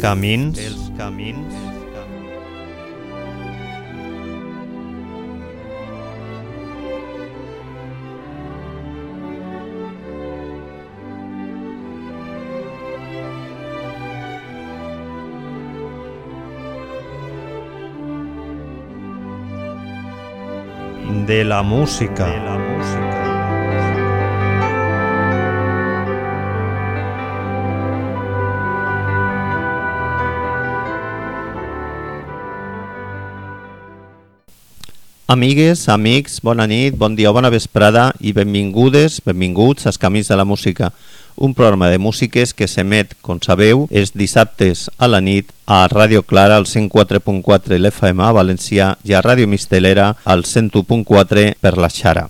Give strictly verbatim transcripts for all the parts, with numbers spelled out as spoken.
camins, els camins. De la música. De la música. Amigues, amics, bona nit, bon dia o bona vesprada i benvingudes, benvinguts als Camins de la Música, un programa de músiques que s'emet, com sabeu, els dissabtes a la nit a Ràdio Clara al cent quatre punt quatre l'F M a València i a Ràdio Mistelera al cent u punt quatre per la Xara.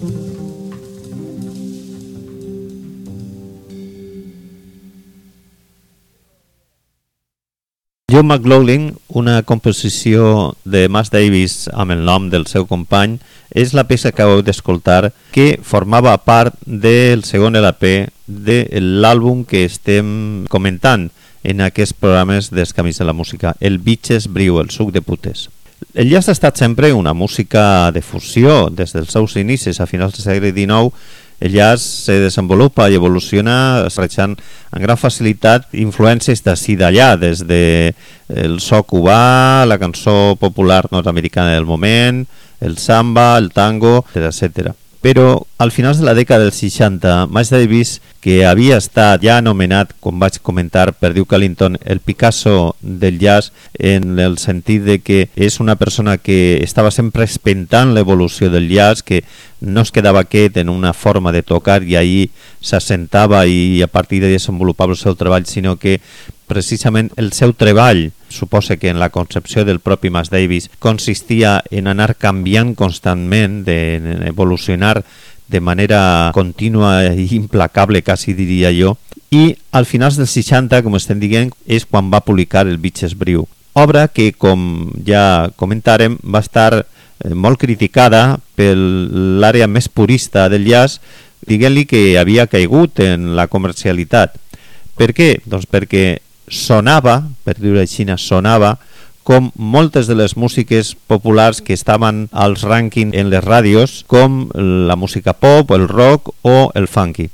John McLaughlin, una composició de Miles Davis amb el nom del seu company, és la peça que heu d'escoltar, que formava part del segon L P de l'àlbum que estem comentant en aquests programes dels Camins de la Música, el Bitches Brew, el suc de putes. El jazz ha estat sempre una música de fusió. Des dels seus inicis a finals del segle dinou, el jazz se desenvolupa i evoluciona barrejant amb gran facilitat influències d'ací d'allà, des del so cubà, la cançó popular nord-americana del moment, el samba, el tango, etcètera. Però al final de la dècada dels seixanta, Miles Davis, que havia estat ja anomenat, com vaig comentar per Duke Ellington, el Picasso del jazz, en el sentit de que és una persona que estava sempre espentant l'evolució del jazz, que no es quedava quiet en una forma de tocar i ahí s'assentava i a partir de desenvolupava el seu treball, sinó que precisament el seu treball, suposa que en la concepció del propi Miles Davis, consistia en anar canviant constantment, en evolucionar de manera contínua i implacable, quasi diria jo, i al finals dels seixanta, com estem dient, és quan va publicar el Bitches Brew, obra que, com ja comentàrem, va estar molt criticada per l'àrea més purista del jazz, dient-li que havia caigut en la comercialitat. Per què? Doncs perquè sonava, per dir-ho així, sonava com moltes de les músiques populars que estaven als rànquings en les ràdios, com la música pop, el rock o el funky.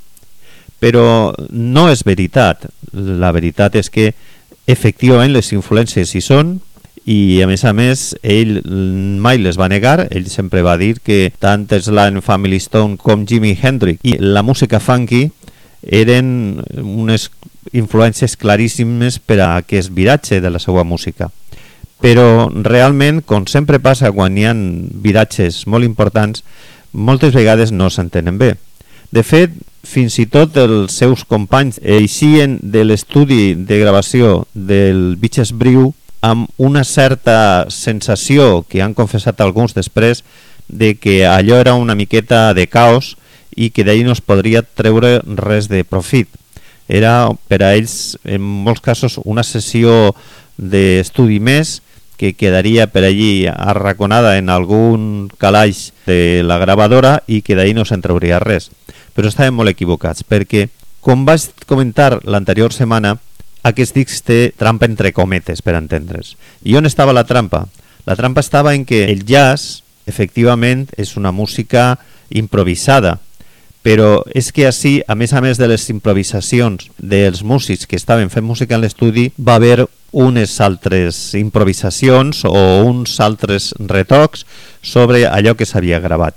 Però no és veritat. La veritat és que efectivament les influències hi són i a més a més ell mai les va negar. Ell sempre va dir que tant Sly Family Stone com Jimi Hendrix i la música funky eren unes influències claríssimes per a aquest viratge de la seva música. Però realment, com sempre passa quan hi ha viratges molt importants, moltes vegades no s'entenen bé. De fet, fins i tot els seus companys eixien de l'estudi de gravació del Bitches Brew amb una certa sensació que han confessat alguns després de que allò era una miqueta de caos i que d'ahir no es podria treure res de profit. Era per a ells, en molts casos, una sessió d'estudi més que quedaria per allí arraconada en algun calaix de la gravadora i que d'ahir no se'n trauria res. Però estaven molt equivocats, perquè, com vaig comentar l'anterior setmana, aquest disc té trampa entre cometes, per entendre's. I on estava la trampa? La trampa estava en que el jazz, efectivament, és una música improvisada, però és que així, a més a més de les improvisacions dels músics que estaven fent música en l'estudi, va haver unes altres improvisacions o uns altres retocs sobre allò que s'havia gravat.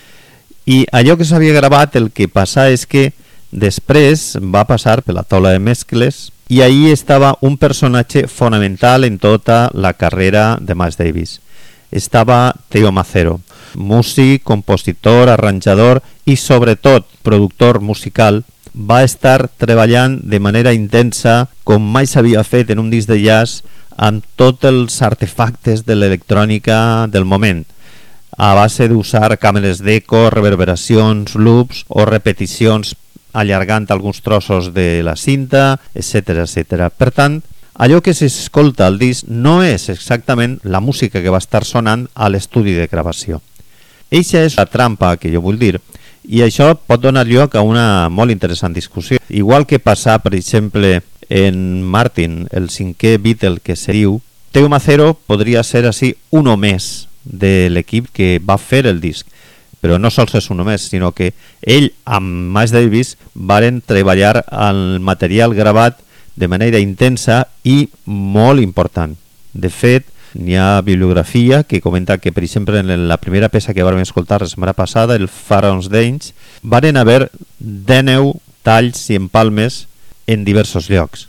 I allò que s'havia gravat, el que passa és que després va passar per la taula de mescles i ahí estava un personatge fonamental en tota la carrera de Miles Davis. Estava Theo Macero, músic, compositor, arranjador i sobretot productor musical. Va estar treballant de manera intensa com mai s'havia fet en un disc de jazz amb tots els artefactes de l'electrònica del moment, a base d'usar càmeres d'eco, reverberacions, loops o repeticions allargant alguns trossos de la cinta, etcètera, etcètera. Per tant, allò que s'escolta al disc no és exactament la música que va estar sonant a l'estudi de gravació. Eixa és la trampa que jo vull dir, i això pot donar lloc a una molt interessant discussió. Igual que passar, per exemple, en Martin, el cinquè Beatle que se diu, Theo Macero podria ser així un o més de l'equip que va fer el disc. Però no sols és un només, sinó que ell amb Miles Davis varen treballar el material gravat de manera intensa i molt important. De fet, n'hi ha bibliografia que comenta que, per exemple, en la primera peça que vam escoltar la setmana passada, el Pharaoh's Dance, varen haver dènou talls i empalmes en diversos llocs.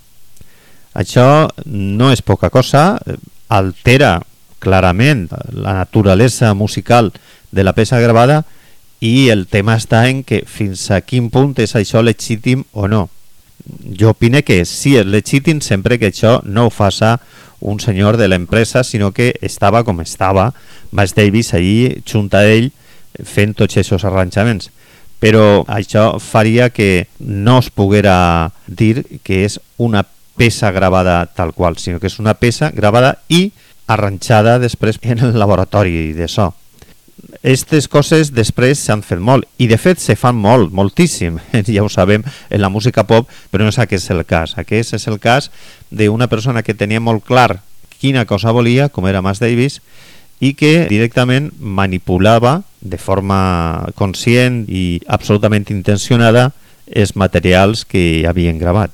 Això no és poca cosa, altera clarament la naturalesa musical de la peça gravada i el tema està en que fins a quin punt és això legítim o no. Jo opine que sí és legítim sempre que això no ho faça un senyor de l'empresa, sinó que estava com estava Miles Davis allí junt a ell fent tots aquests arranjaments. Però això faria que no es poguera dir que és una peça gravada tal qual, sinó que és una peça gravada i arranjada després en el laboratori de so. Aquestes coses després s'han fet molt, i de fet se fan molt, moltíssim, ja ho sabem, en la música pop, però no és aquest el cas. Aquest és el cas d'una persona que tenia molt clar quina cosa volia, com era Miles Davis, i que directament manipulava de forma conscient i absolutament intencionada els materials que havien gravat.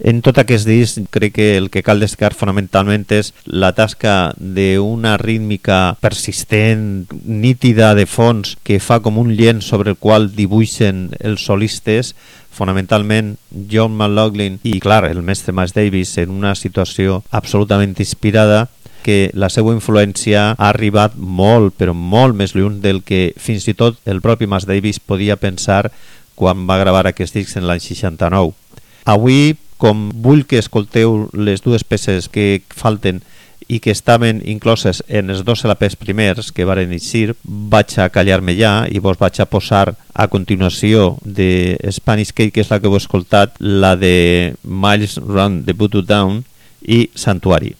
En tot aquest disc crec que el que cal destacar fonamentalment és la tasca d'una rítmica persistent, nítida de fons, que fa com un llenç sobre el qual dibuixen els solistes, fonamentalment John McLaughlin i, clar, el mestre Miles Davis en una situació absolutament inspirada, que la seva influència ha arribat molt, però molt més lluny del que fins i tot el propi Miles Davis podia pensar quan va gravar aquest disc en l'any seixanta-nou. Avui, com vull que escolteu les dues peces que falten i que estaven incloses en els dos L Ps primers que varen eixir, vaig a callar-me ja i vos vaig a posar a continuació de Spanish Cake, que és la que heu escoltat, la de Miles Run the Voodoo Down i Sanctuary.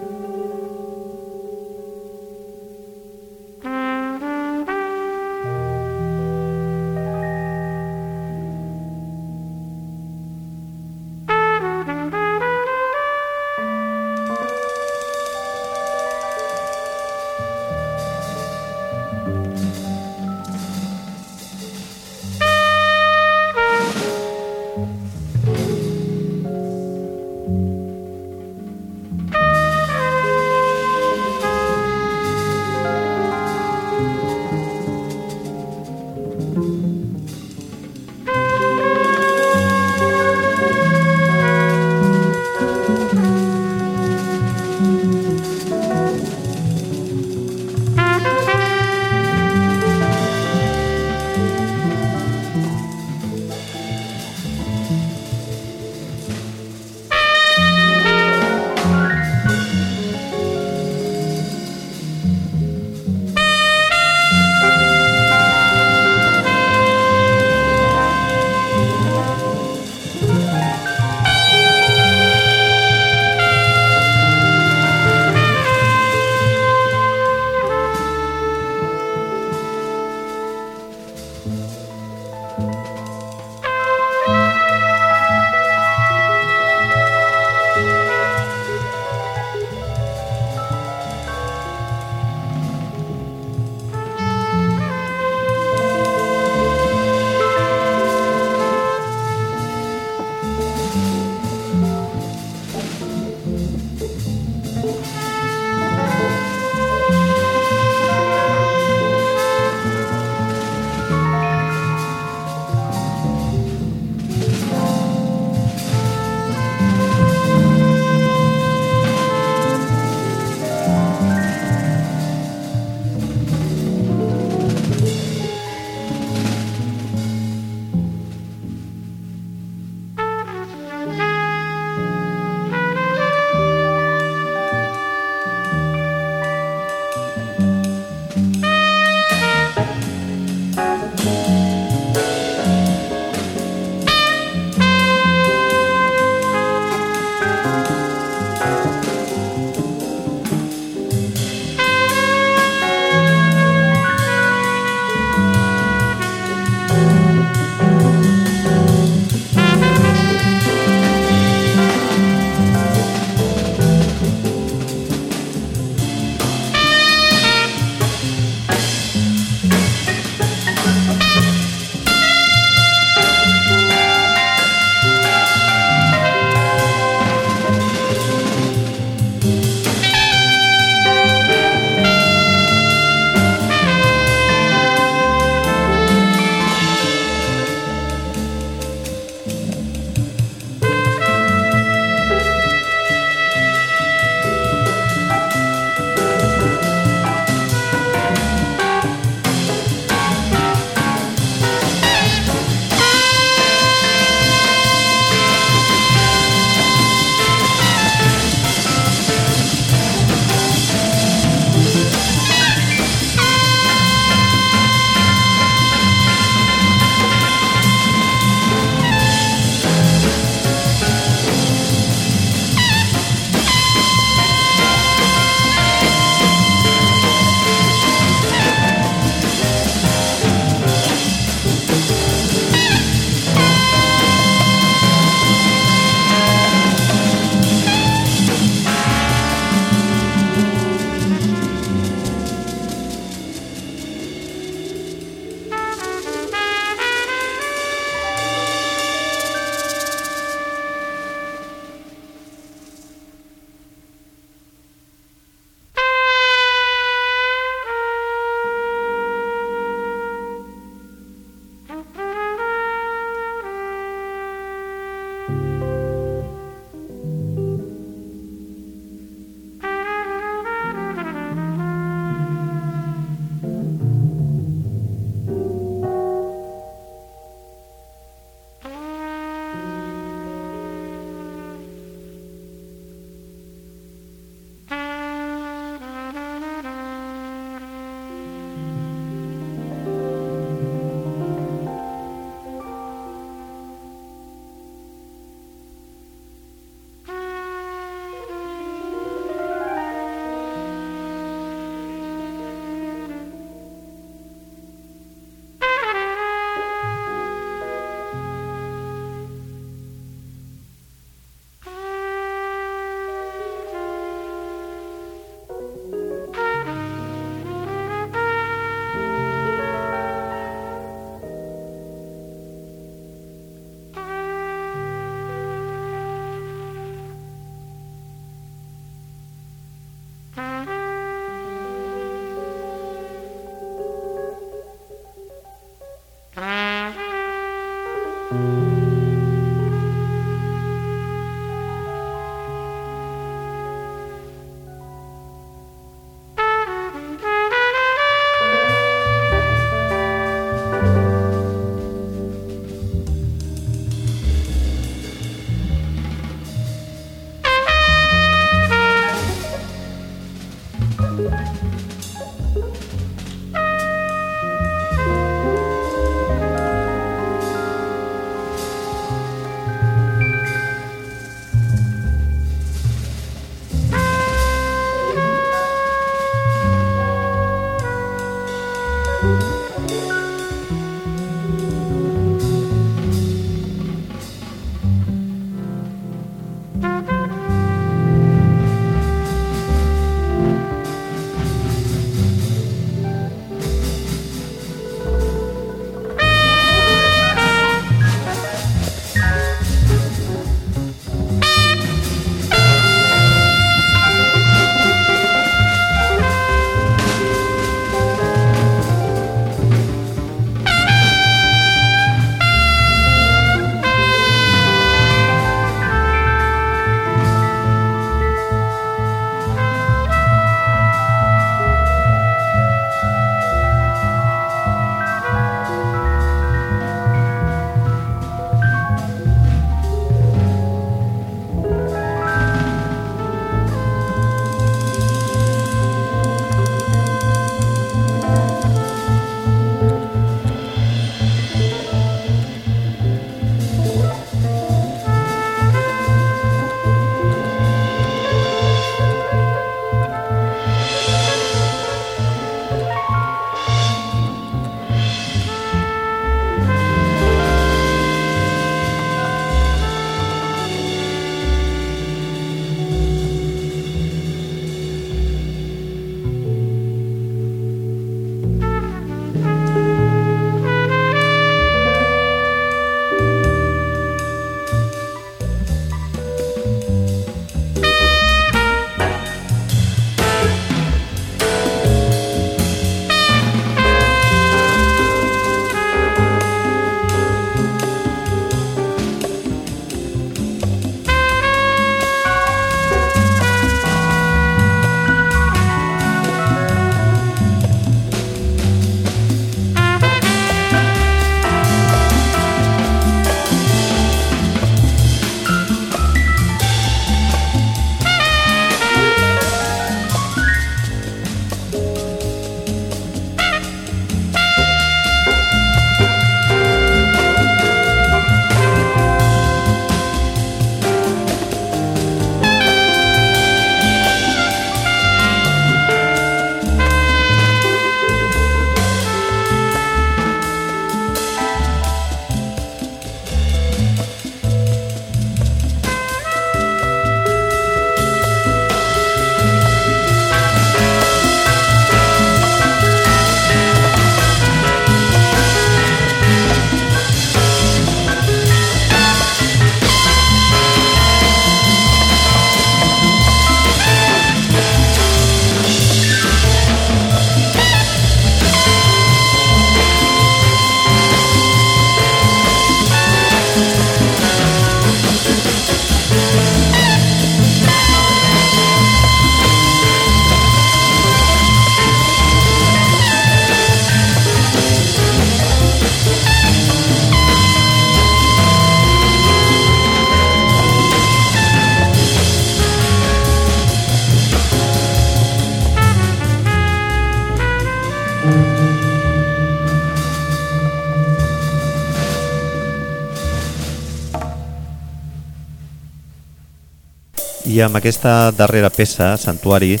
I amb aquesta darrera peça, Santuari,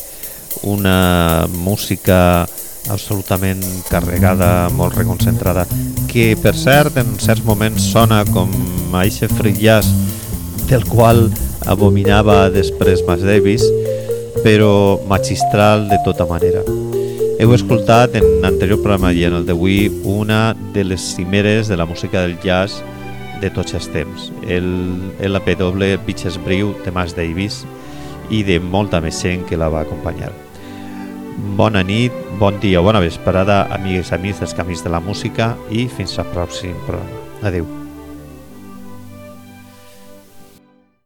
una música absolutament carregada, molt reconcentrada, que per cert en certs moments sona com a eixe free jazz del qual abominava després Miles Davis, però magistral de tota manera. Heu escoltat en l'anterior programa i en el d'avui una de les cimeres de la música del jazz de tots els temps, el L P W Bitches Brew de Miles Davis i de molta més gent que la va acompanyar. Bona nit, bon dia o bona vesprada, amigues i amics dels Camins de la Música, i fins al pròxim programa. Adéu.